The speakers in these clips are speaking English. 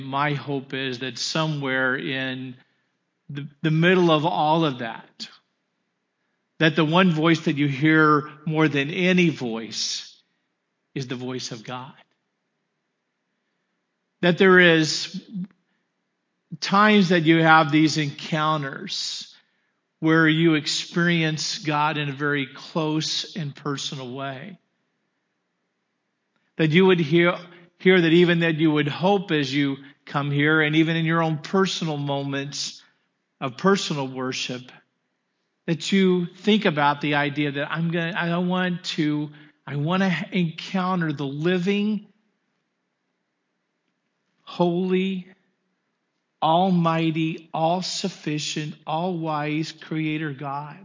My hope is that somewhere in the middle of all of that, that the one voice that you hear more than any voice is the voice of God. That there is times that you have these encounters where you experience God in a very close and personal way. That you would hear that even that you would hope as you come here, and even in your own personal moments of personal worship, that you think about the idea that I want to encounter the living, holy, almighty, all-sufficient, all-wise Creator God.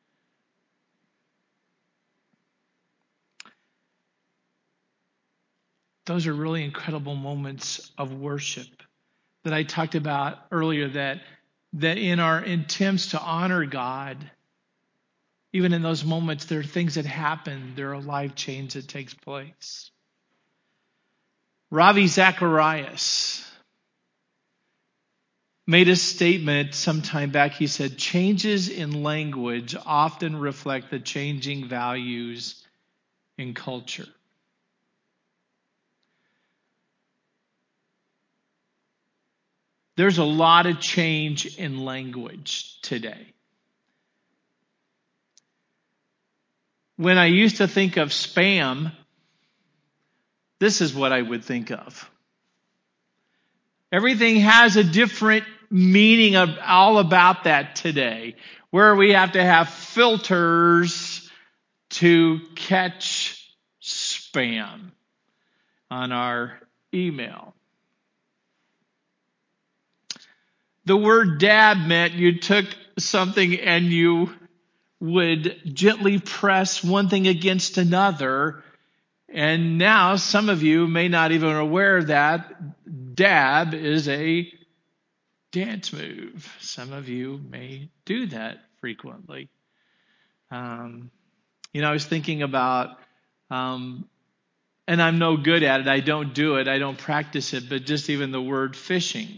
Those are really incredible moments of worship that I talked about earlier, that in our attempts to honor God, even in those moments, there are things that happen. There are life change that takes place. Ravi Zacharias made a statement some time back. He said, changes in language often reflect the changing values in culture. There's a lot of change in language today. When I used to think of spam, this is what I would think of. Everything has a different meaning of all about that today, where we have to have filters to catch spam on our email. The word dab meant you took something and you would gently press one thing against another. And now some of you may not even be aware that dab is a dance move. Some of you may do that frequently. I was thinking about, and I'm no good at it. I don't do it. I don't practice it. But just even the word fishing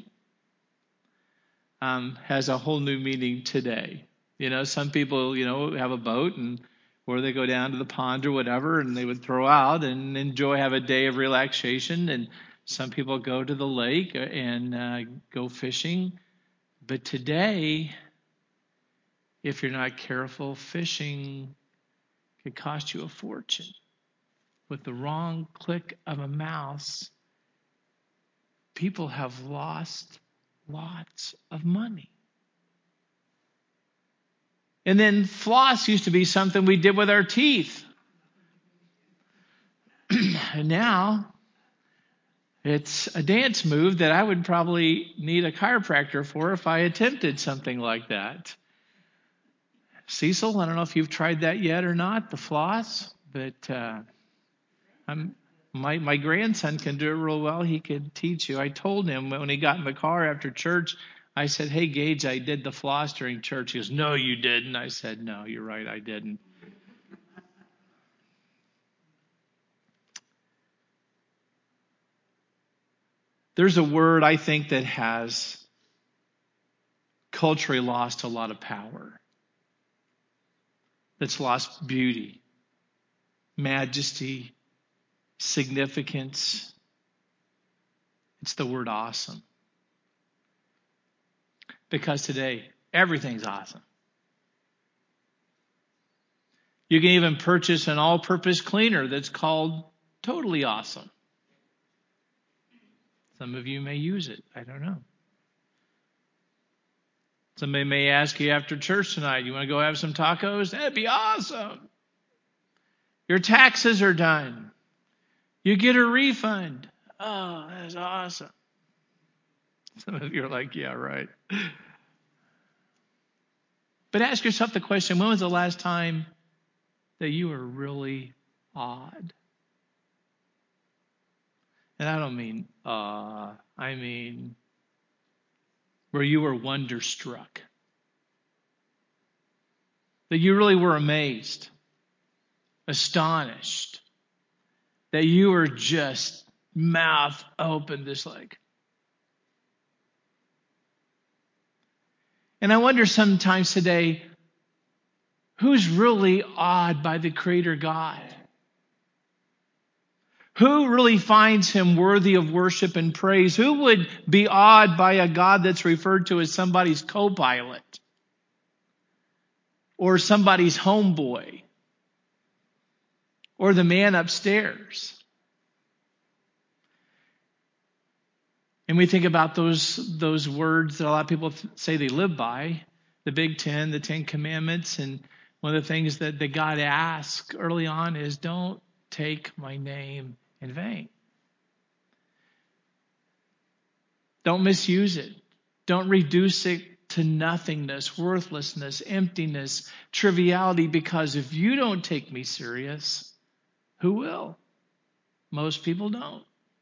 has a whole new meaning today. Some people, have a boat or they go down to the pond or whatever, and they would throw out and have a day of relaxation. And some people go to the lake and go fishing. But today, if you're not careful, fishing could cost you a fortune. With the wrong click of a mouse, people have lost lots of money. And then floss used to be something we did with our teeth. And now it's a dance move that I would probably need a chiropractor for if I attempted something like that. Cecil, I don't know if you've tried that yet or not, the floss, but my grandson can do it real well. He could teach you. I told him when he got in the car after church, I said, hey, Gage, I did the floss during church. He goes, no, you didn't. I said, no, you're right, I didn't. There's a word, I think, that has culturally lost a lot of power. That's lost beauty, majesty, significance. It's the word awesome. Because today, everything's awesome. You can even purchase an all-purpose cleaner that's called Totally Awesome. Some of you may use it. I don't know. Somebody may ask you after church tonight, you want to go have some tacos? That'd be awesome. Your taxes are done. You get a refund. Oh, that's awesome. Some of you are like, yeah, right. But ask yourself the question, when was the last time that you were really awed? And I don't mean I mean where you were wonderstruck. That you really were amazed, astonished. That you were just mouth open, just like, And I wonder sometimes today, who's really awed by the Creator God? Who really finds him worthy of worship and praise? Who would be awed by a God that's referred to as somebody's co-pilot or somebody's homeboy or the man upstairs? And we think about those words that a lot of people say they live by, the Big Ten, the Ten Commandments. And one of the things that God asks early on is, don't take my name in vain. Don't misuse it. Don't reduce it to nothingness, worthlessness, emptiness, triviality, because if you don't take me serious, who will? Most people don't.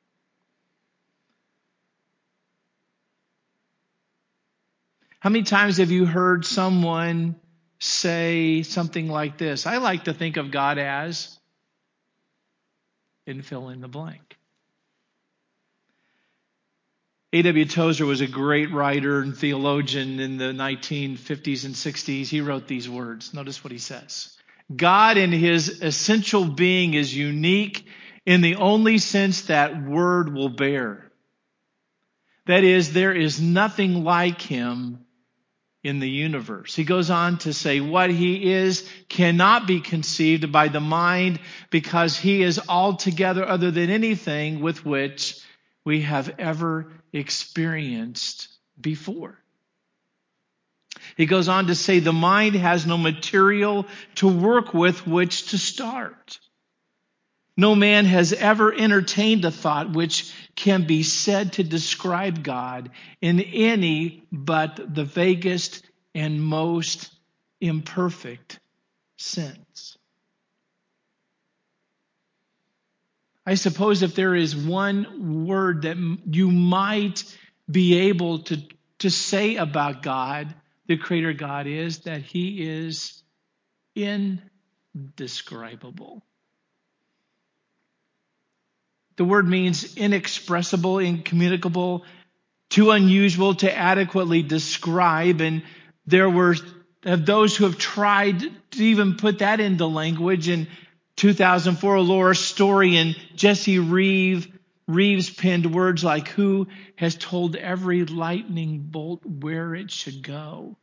How many times have you heard someone say something like this? I like to think of God as, and fill in the blank. A.W. Tozer was a great writer and theologian in the 1950s and 60s. He wrote these words. Notice what he says. God in his essential being is unique in the only sense that word will bear. That is, there is nothing like him in the universe. He goes on to say what he is cannot be conceived by the mind because he is altogether other than anything with which we have ever experienced before. He goes on to say the mind has no material to work with which to start. No man has ever entertained a thought which can be said to describe God in any but the vaguest and most imperfect sense. I suppose if there is one word that you might be able to say about God, the Creator God, is that he is indescribable. The word means inexpressible, incommunicable, too unusual to adequately describe. And there were those who have tried to even put that into language. In 2004, a lore historian, Jesse Reeves penned words like, who has told every lightning bolt where it should go?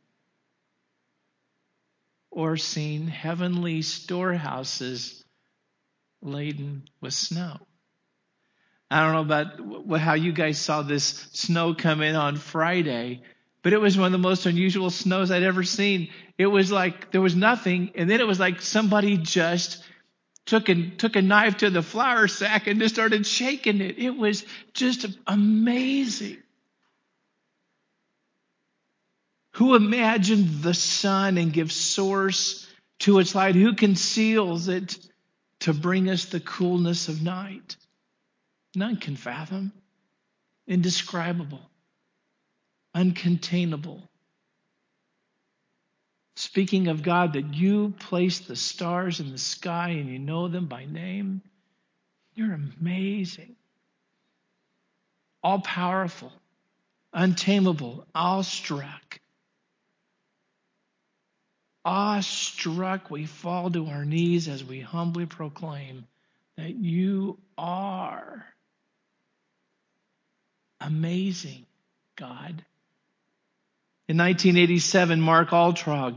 Or seen heavenly storehouses laden with snow? I don't know about how you guys saw this snow come in on Friday, but it was one of the most unusual snows I'd ever seen. It was like there was nothing, and then it was like somebody just took a knife to the flour sack and just started shaking it. It was just amazing. Who imagined the sun and gives source to its light? Who conceals it to bring us the coolness of night? None can fathom. Indescribable. Uncontainable. Speaking of God, that you placed the stars in the sky and you know them by name. You're amazing. All powerful. Untamable. Awestruck. Awestruck, we fall to our knees as we humbly proclaim that you are amazing, God. In 1987, Mark Altrog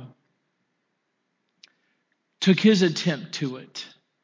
took his attempt to it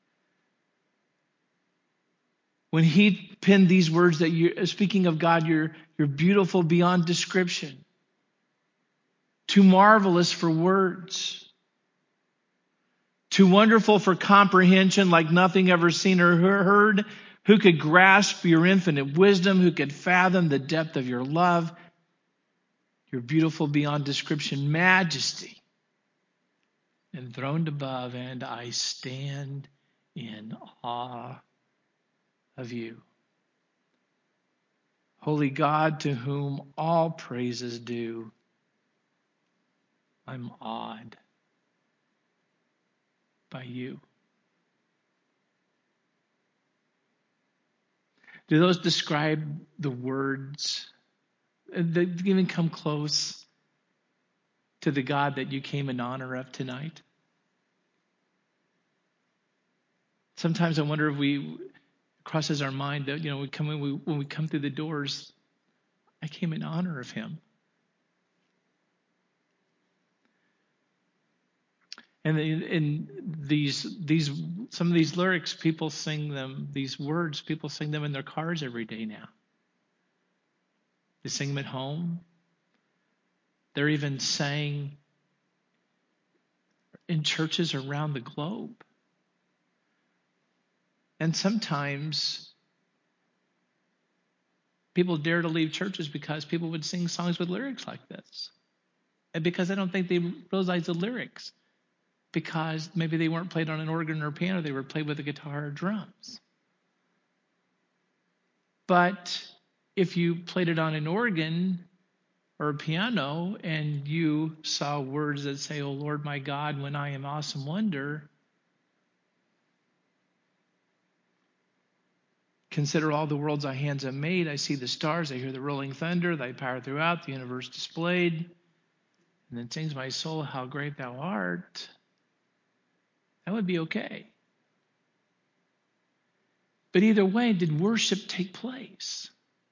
when he penned these words that you, speaking of God, you're beautiful beyond description, too marvelous for words, too wonderful for comprehension, like nothing ever seen or heard. Who could grasp your infinite wisdom? Who could fathom the depth of your love? Your beautiful beyond description majesty, enthroned above, and I stand in awe of you. Holy God, to whom all praise is due, I'm awed by you. Do those describe the words that even come close? to the God that you came in honor of tonight? Sometimes I wonder if it crosses our mind that, when we come through the doors, I came in honor of him. And some of these lyrics, people sing them, these words, people sing them in their cars every day now. They sing them at home. They're even sang in churches around the globe. And sometimes people dare to leave churches because people would sing songs with lyrics like this. And because I don't think they realize the lyrics. Because maybe they weren't played on an organ or piano, they were played with a guitar or drums. But if you played it on an organ or a piano and you saw words that say, "Oh Lord my God, when I am awesome wonder," consider all the worlds thy hands have made. I see the stars, I hear the rolling thunder, thy power throughout the universe displayed. And then sings my soul, how great thou art. That would be okay. But either way, did worship take place?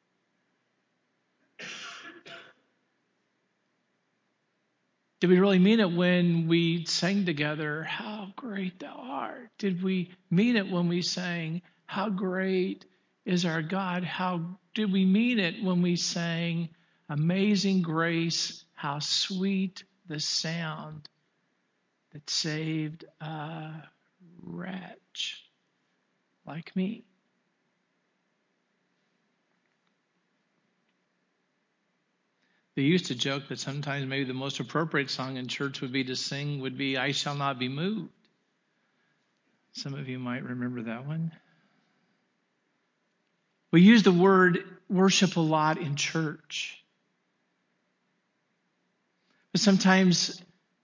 Did we really mean it when we sang together, how great thou art? Did we mean it when we sang, how great is our God? How did we mean it when we sang, amazing grace, how sweet the sound that saved a wretch like me? They used to joke that sometimes maybe the most appropriate song in church would be I Shall Not Be Moved. Some of you might remember that one. We use the word worship a lot in church. But sometimes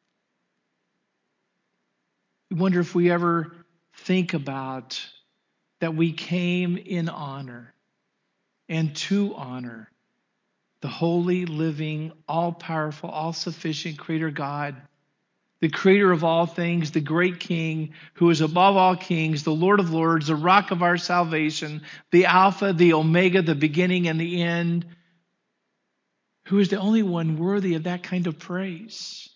we wonder if we ever think about that we came in honor and to honor the holy, living, all-powerful, all-sufficient Creator God, the Creator of all things, the great King, who is above all kings, the Lord of lords, the rock of our salvation, the Alpha, the Omega, the beginning and the end, who is the only one worthy of that kind of praise.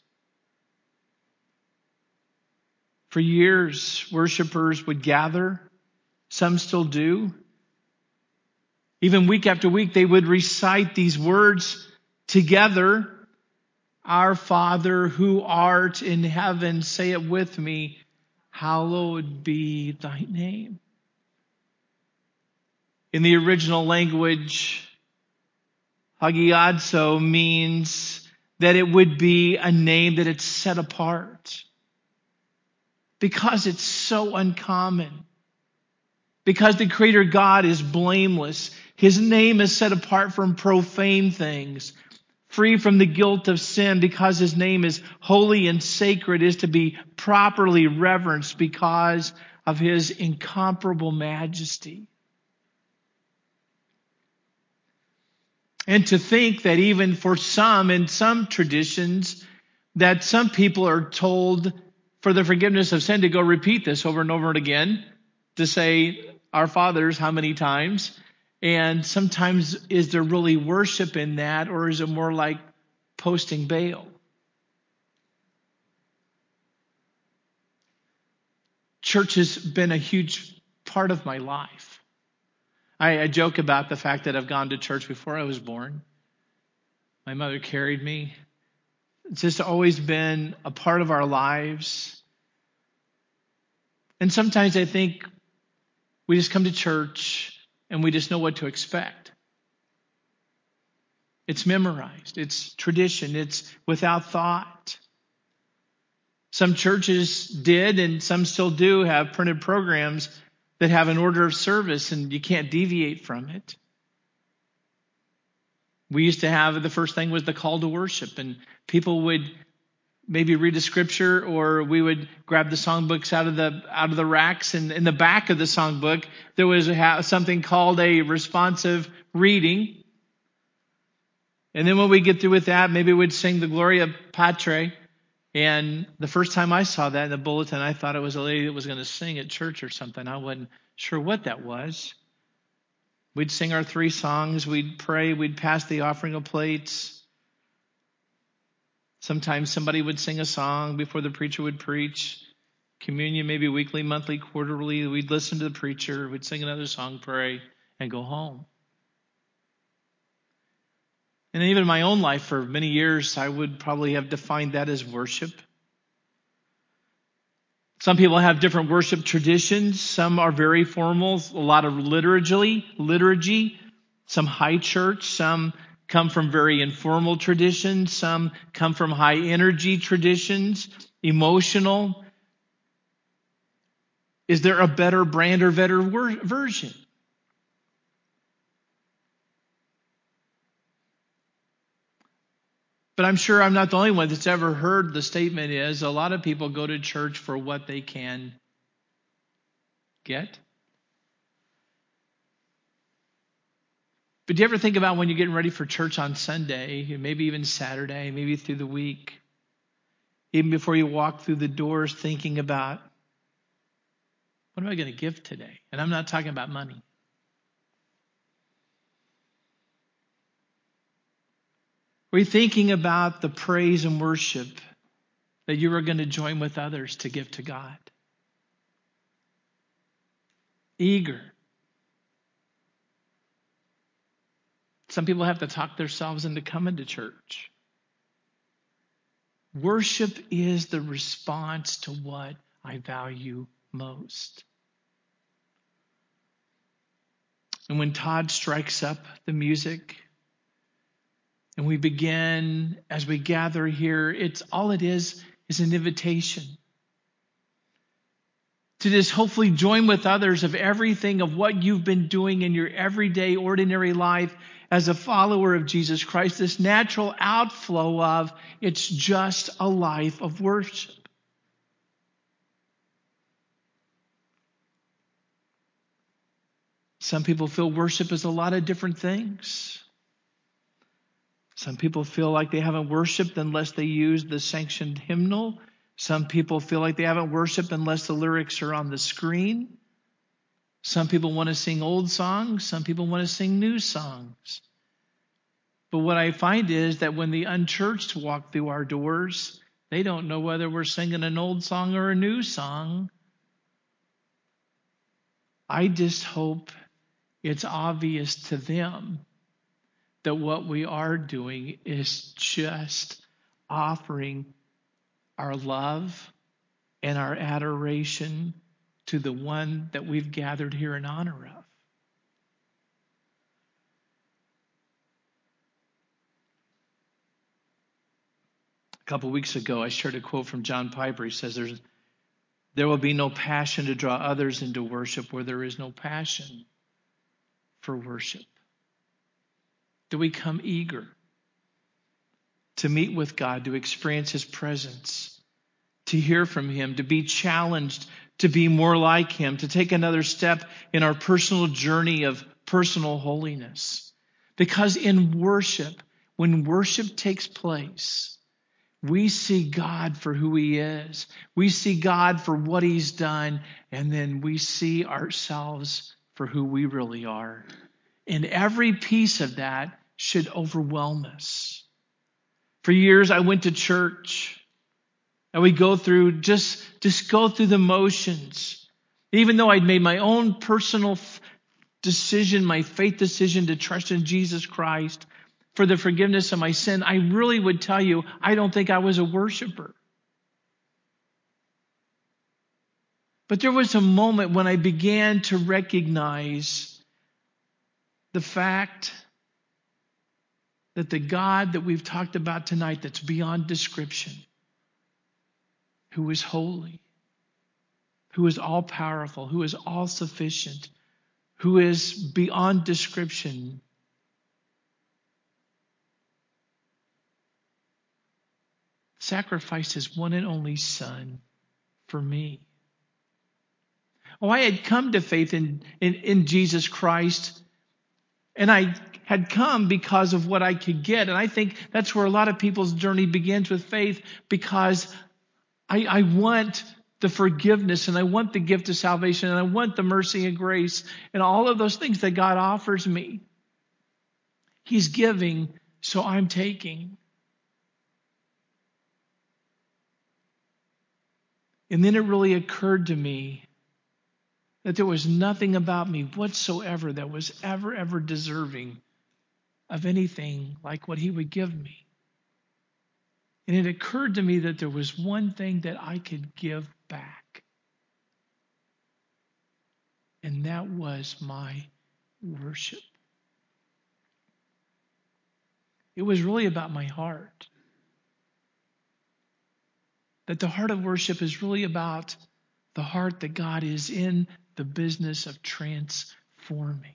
For years, worshipers would gather. Some still do. Even week after week, they would recite these words together. Our Father who art in heaven, say it with me, hallowed be thy name. In the original language, hagiadzo means that it would be a name that it's set apart. Because it's so uncommon. Because the Creator God is blameless. His name is set apart from profane things. Free from the guilt of sin, because his name is holy and sacred, is to be properly reverenced because of his incomparable majesty. And to think that even for some, in some traditions, that some people are told for the forgiveness of sin to go repeat this over and over again, to say our fathers how many times. And sometimes, is there really worship in that, or is it more like posting bail? Church has been a huge part of my life. I joke about the fact that I've gone to church before I was born. My mother carried me. It's just always been a part of our lives. And sometimes I think we just come to church and we just know what to expect. It's memorized. It's tradition. It's without thought. Some churches did, and some still do, have printed programs that have an order of service, and you can't deviate from it. We used to have, the first thing was the call to worship, and people would maybe read a scripture, or we would grab the songbooks out of the racks, and in the back of the songbook there was something called a responsive reading. And then when we get through with that, maybe we'd sing the Gloria Patri. And the first time I saw that in the bulletin, I thought it was a lady that was going to sing at church or something. I wasn't sure what that was. We'd sing our 3 songs. We'd pray. We'd pass the offering of plates. Sometimes somebody would sing a song before the preacher would preach. Communion, maybe weekly, monthly, quarterly. We'd listen to the preacher. We'd sing another song, pray, and go home. And even in my own life, for many years, I would probably have defined that as worship. Some people have different worship traditions. Some are very formal, a lot of liturgy, some high church, some come from very informal traditions, some come from high energy traditions, emotional. Is there a better brand or better version? But I'm sure I'm not the only one that's ever heard the statement is a lot of people go to church for what they can get. But do you ever think about when you're getting ready for church on Sunday, maybe even Saturday, maybe through the week, even before you walk through the doors, thinking about, what am I going to give today? And I'm not talking about money. Were you thinking about the praise and worship that you were going to join with others to give to God? Eager. Some people have to talk themselves into coming to church. Worship is the response to what I value most. And when Todd strikes up the music, and we begin, as we gather here, it's all it is an invitation to just hopefully join with others of everything of what you've been doing in your everyday, ordinary life as a follower of Jesus Christ, this natural outflow of it's just a life of worship. Some people feel worship is a lot of different things. Some people feel like they haven't worshiped unless they use the sanctioned hymnal. Some people feel like they haven't worshiped unless the lyrics are on the screen. Some people want to sing old songs. Some people want to sing new songs. But what I find is that when the unchurched walk through our doors, they don't know whether we're singing an old song or a new song. I just hope it's obvious to them that what we are doing is just offering our love and our adoration to the one that we've gathered here in honor of. A couple weeks ago, I shared a quote from John Piper. He says, there will be no passion to draw others into worship where there is no passion for worship. Do we come eager to meet with God, to experience His presence, to hear from Him, to be challenged, to be more like Him, to take another step in our personal journey of personal holiness? Because in worship, when worship takes place, we see God for who He is. We see God for what He's done, and then we see ourselves for who we really are. And every piece of that should overwhelm us. For years, I went to church, and we go through, just go through the motions. Even though I'd made my own personal decision, my faith decision to trust in Jesus Christ for the forgiveness of my sin, I really would tell you, I don't think I was a worshiper. But there was a moment when I began to recognize the fact that the God that we've talked about tonight, that's beyond description, who is holy, who is all-powerful, who is all-sufficient, who is beyond description, sacrificed His one and only Son for me. Oh, I had come to faith in Jesus Christ And I had come because of what I could get. And I think that's where a lot of people's journey begins with faith, because I want the forgiveness, and I want the gift of salvation, and I want the mercy and grace and all of those things that God offers me. He's giving, so I'm taking. And then it really occurred to me that there was nothing about me whatsoever that was ever deserving of anything like what he would give me. And it occurred to me that there was one thing that I could give back. And that was my worship. It was really about my heart. That the heart of worship is really about the heart that God is in the business of transforming.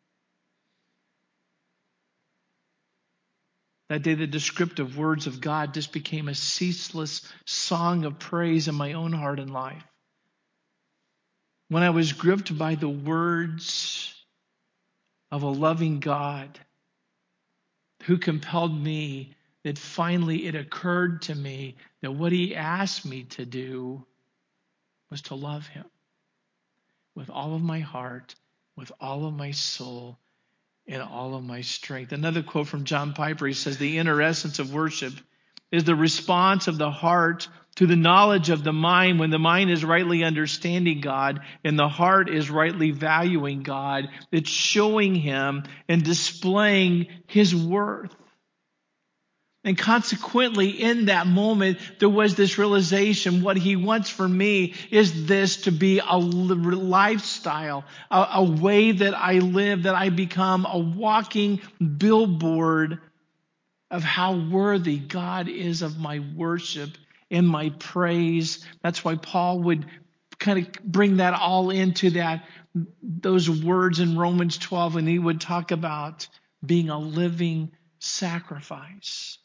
That day, the descriptive words of God just became a ceaseless song of praise in my own heart and life. When I was gripped by the words of a loving God who compelled me, that finally it occurred to me that what he asked me to do was to love him with all of my heart, with all of my soul, and all of my strength. Another quote from John Piper, he says, the inner essence of worship is the response of the heart to the knowledge of the mind, when the mind is rightly understanding God and the heart is rightly valuing God. It's showing him and displaying his worth. And consequently, in that moment, there was this realization, what he wants for me is this to be a lifestyle, a way that I live, that I become a walking billboard of how worthy God is of my worship and my praise. That's why Paul would kind of bring that all into those words in Romans 12, when he would talk about being a living sacrifice.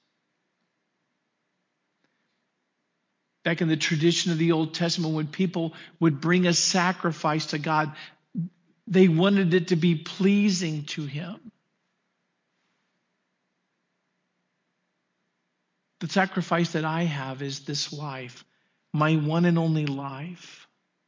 Back in the tradition of the Old Testament, when people would bring a sacrifice to God, they wanted it to be pleasing to him. The sacrifice that I have is this life, my one and only life.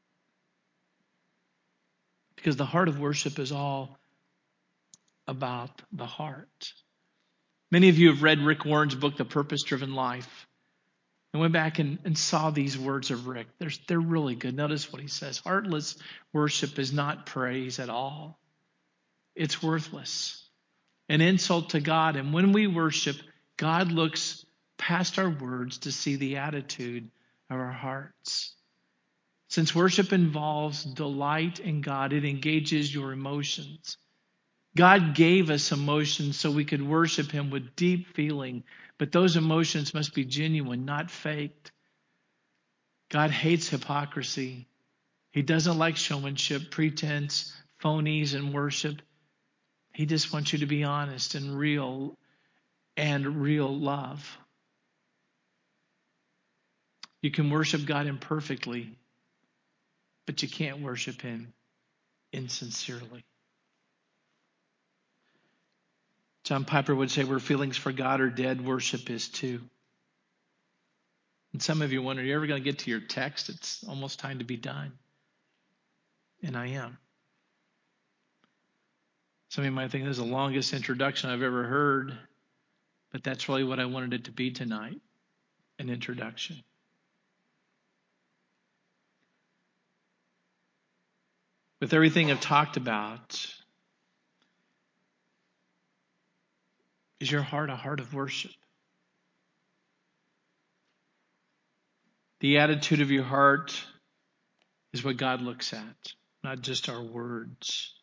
Because the heart of worship is all about the heart. Many of you have read Rick Warren's book, The Purpose-Driven Life. I went back and saw these words of Rick. They're really good. Notice what he says. Heartless worship is not praise at all. It's worthless. An insult to God. And when we worship, God looks past our words to see the attitude of our hearts. Since worship involves delight in God, it engages your emotions. God gave us emotions so we could worship him with deep feeling, but those emotions must be genuine, not faked. God hates hypocrisy. He doesn't like showmanship, pretense, phonies in worship. He just wants you to be honest and real love. You can worship God imperfectly, but you can't worship him insincerely. John Piper would say, where feelings for God are dead, worship is too. And some of you wonder, are you ever going to get to your text? It's almost time to be done. And I am. Some of you might think this is the longest introduction I've ever heard, but that's really what I wanted it to be tonight, an introduction. With everything I've talked about, is your heart a heart of worship? The attitude of your heart is what God looks at, not just our words.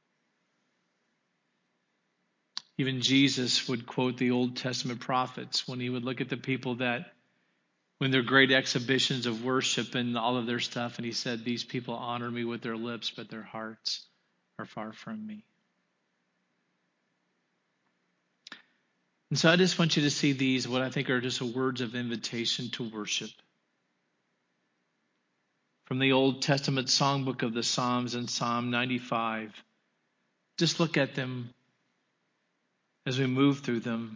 Even Jesus would quote the Old Testament prophets when he would look at the people that, when their great exhibitions of worship and all of their stuff, and he said, these people honor me with their lips, but their hearts are far from me. And so I just want you to see these, what I think are just words of invitation to worship. From the Old Testament songbook of the Psalms and Psalm 95. Just look at them as we move through them.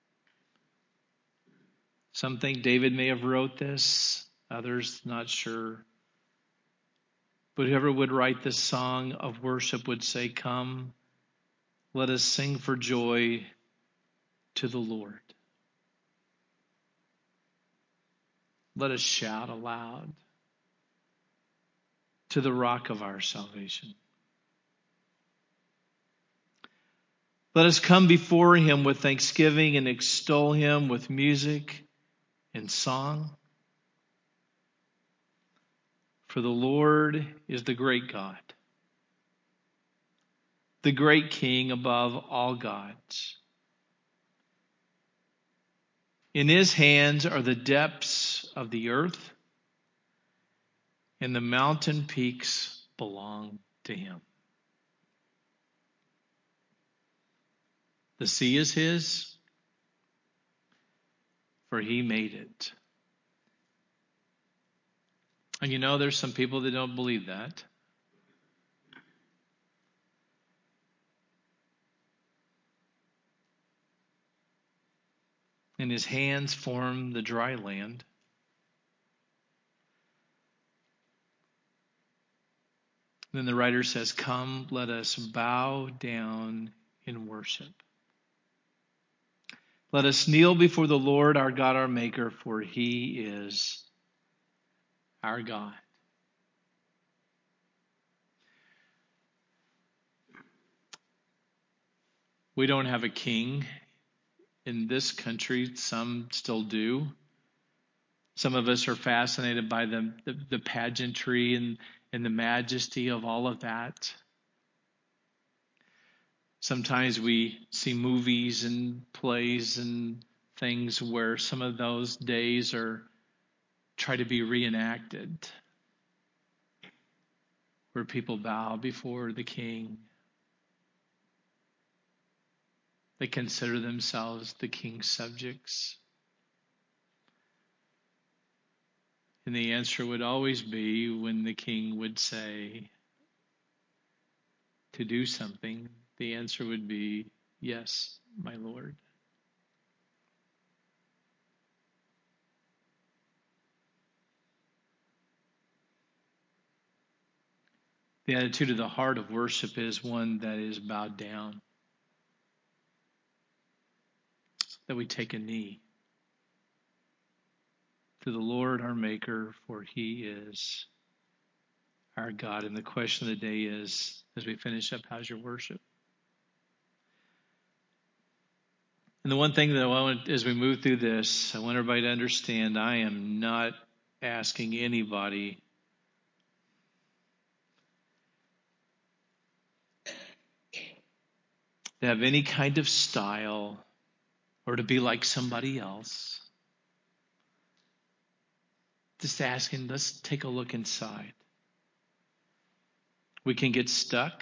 Some think David may have wrote this, others not sure. But whoever would write this song of worship would say, "Come, let us sing for joy to the Lord. Let us shout aloud to the rock of our salvation. Let us come before him with thanksgiving and extol him with music and song. For the Lord is the great God, the great King above all gods. In his hands are the depths of the earth, and the mountain peaks belong to him. The sea is his, for he made it." And you know, there's some people that don't believe that. And his hands form the dry land. Then the writer says, "Come, let us bow down in worship. Let us kneel before the Lord our God, our Maker, for he is our God." We don't have a king in this country. Some still do. Some of us are fascinated by the pageantry and the majesty of all of that. Sometimes we see movies and plays and things where some of those days are try to be reenacted, where people bow before the king. They consider themselves the king's subjects. And the answer would always be, when the king would say to do something, the answer would be, "Yes, my Lord." The attitude of the heart of worship is one that is bowed down, that we take a knee to the Lord our Maker, for he is our God. And the question of the day is, as we finish up, how's your worship? And the one thing that I want, as we move through this, I want everybody to understand, I am not asking anybody to have any kind of style or to be like somebody else. Just asking, let's take a look inside. We can get stuck.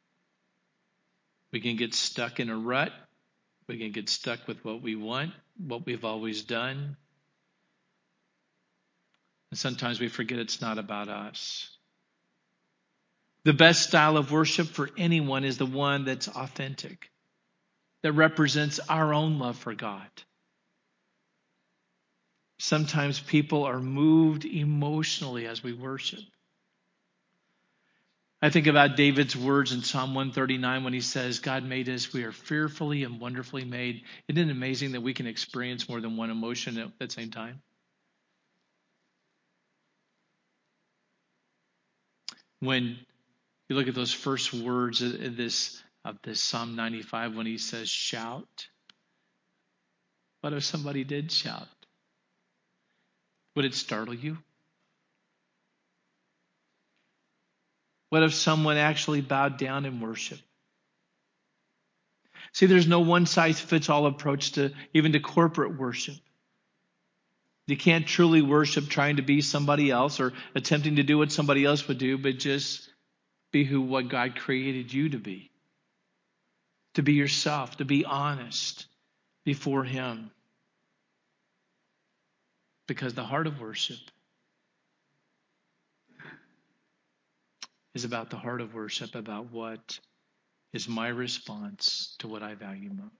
We can get stuck in a rut. We can get stuck with what we want, what we've always done. And sometimes we forget it's not about us. The best style of worship for anyone is the one that's authentic, that represents our own love for God. Sometimes people are moved emotionally as we worship. I think about David's words in Psalm 139 when he says, "God made us, we are fearfully and wonderfully made." Isn't it amazing that we can experience more than one emotion at the same time? When you look at those first words of this Psalm 95, when he says, "Shout," what if somebody did shout? Would it startle you? What if someone actually bowed down in worship? See, there's no one-size-fits-all approach to even to corporate worship. You can't truly worship trying to be somebody else or attempting to do what somebody else would do, but just be what God created you to be. To be yourself, to be honest before him. Because the heart of worship is about the heart of worship, about what is my response to what I value most.